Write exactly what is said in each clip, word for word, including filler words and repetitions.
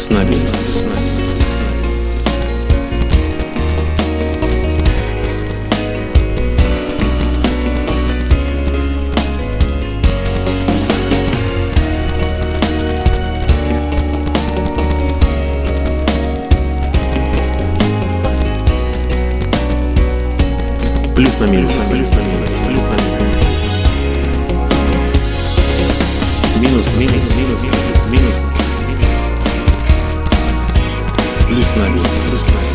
Плюс на минус. Плюс на минус. Плюс на минус. Плюс на минус. Минус, минус, минус, минус. Плюс на минус. Плюс на минус.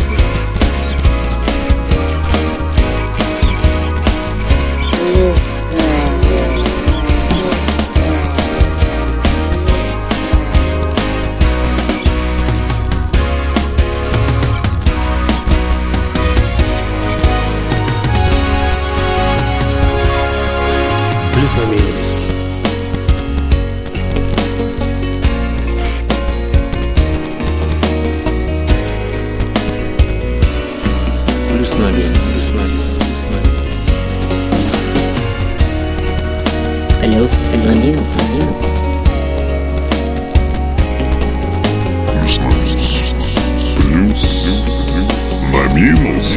Плюс на минус. Плюс на минус. Плюс на минус. Плюс на минус.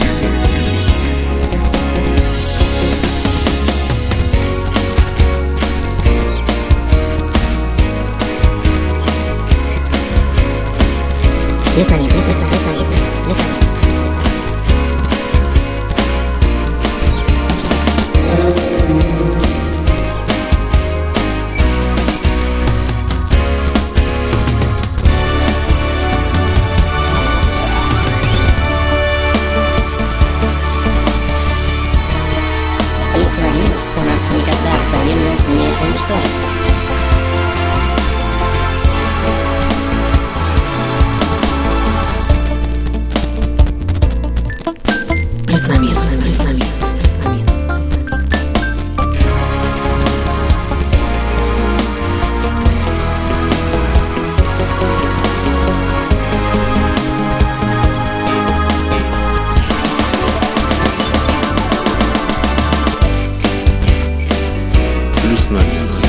Плюс на минус, плюс на минус, плюс на минус, плюс на минус. Плюс на минус у нас никогда взаимно не уничтожится. Плюс на минус, плюс на минус, плюс на минус. Плюс на минус.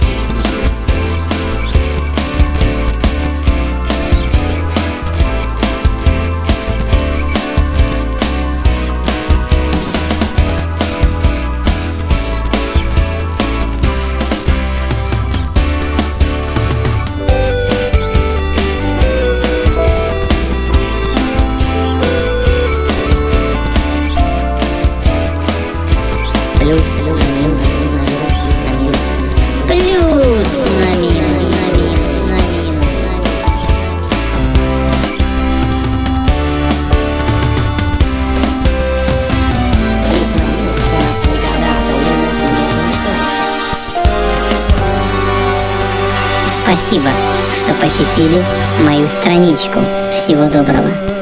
Плюс на минус, на минус, плюс на минус, на минус, на минус. Плюс на минус у нас никогда взаимно не уничтожится. Спасибо, что посетили мою страничку. Всего доброго.